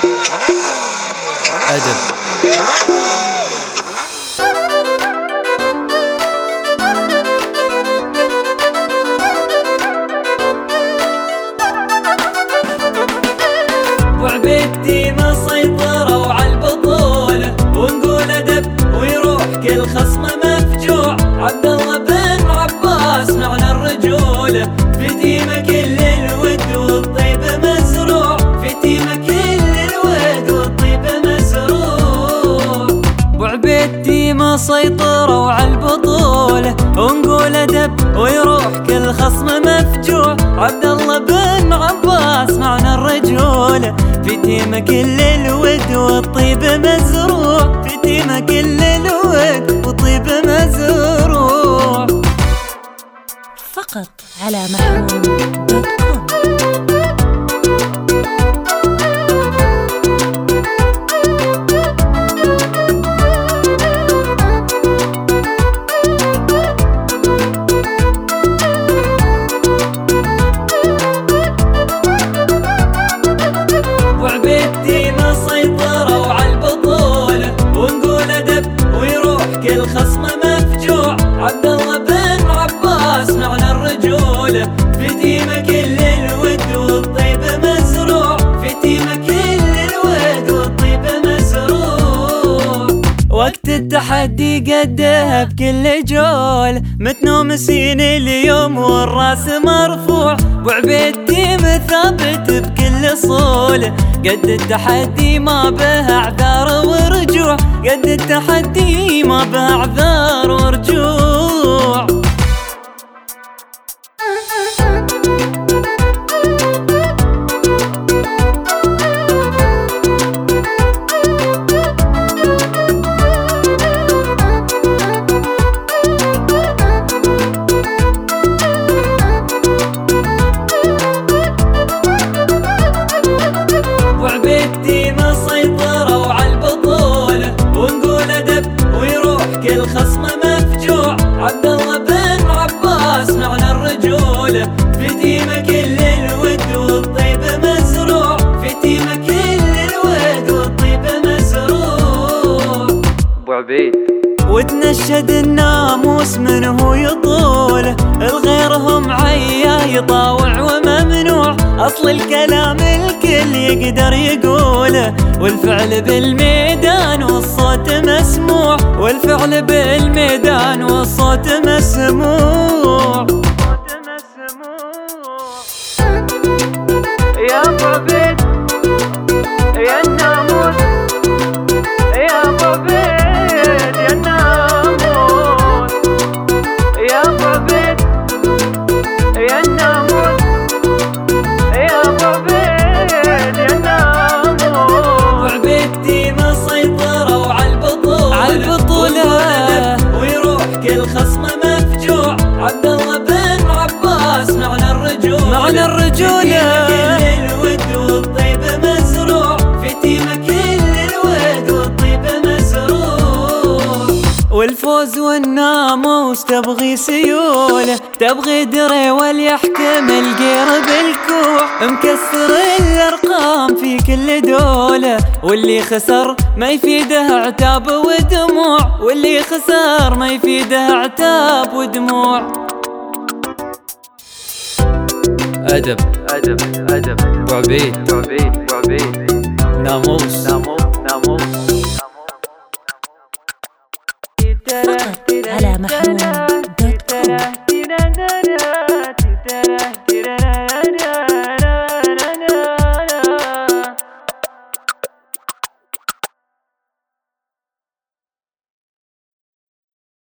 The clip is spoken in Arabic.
أدب. وعبيدتي مسيطرة وعالبطولة، ونقول أدب ويروح كل خصم مفجوع. عبد الله بن عباس معنى الرجولة، في تيمة كل الود والطيب مزروع. في تيمة كل الود والطيب مزروع. وعبيدتي مسيطرة وعالبطولة، ونقول أدب ويروح كل خصم مفجوع. عبد الله بن عباس معنى الرجولة، في تيمة كل الود والطيب مزروع. في تيمة كل الود والطيب مزروع. فقط على محروم.com. وعبيدتي مسيطرة وعالبطولة، ونقول أدب ويروح كل خصم مفجوع. عبد الله بن عباس معنى الرجولة، في تيمة كل الود والطيب مزروع. في تيمة كل الود والطيب مزروع. وقت التحدي قدها بكل جول، متنومسين اليوم والراس مرفوع. وعبيدتي مثابت بكل صولة، قد التحدي ما به اعذار ورجوع. قد التحدي ما به اعذار ورجوع. وعبيدتي مسيطرة وعالبطولة، ونقول أدب ويروح كل خصم مفجوع. عبد الله بن عباس معنى الرجولة، في تيمة كل الود والطيب مزروع. في تيمة كل الود والطيب مزروع. ابو عبيد وتنشد الناموس منه يطوله، الغيرهم عيا يطاوع وممنوع. أصل الكلام الكل يقدر يقوله، والفعل بالميدان والصوت مسموع. والفعل بالميدان والصوت مسموع. يا ابو عبيد يا الناموس، يا ابو عبيد يا الناموس، يا ابو عبيد يا الناموس، يا ابو عبيد يا الناموس. وعبيدتي مسيطرة وعالبطولة، ويروح كل خصم مفجوع. عبد الله بن عباس معنى الرجولة، كل الود والطيب مزروع. في تيمة كل الود والطيب مزروع. والفوز والناموس تبغي سيولة، تبغي دري وليحكم القير بالكوع. مكسر الأرقام في كل دولة، واللي خسر ما يفيده عتاب ودموع. واللي خسر ما يفيده عتاب ودموع. أدب. أدب أدب وعبيد. ناموس. فقط على محروم.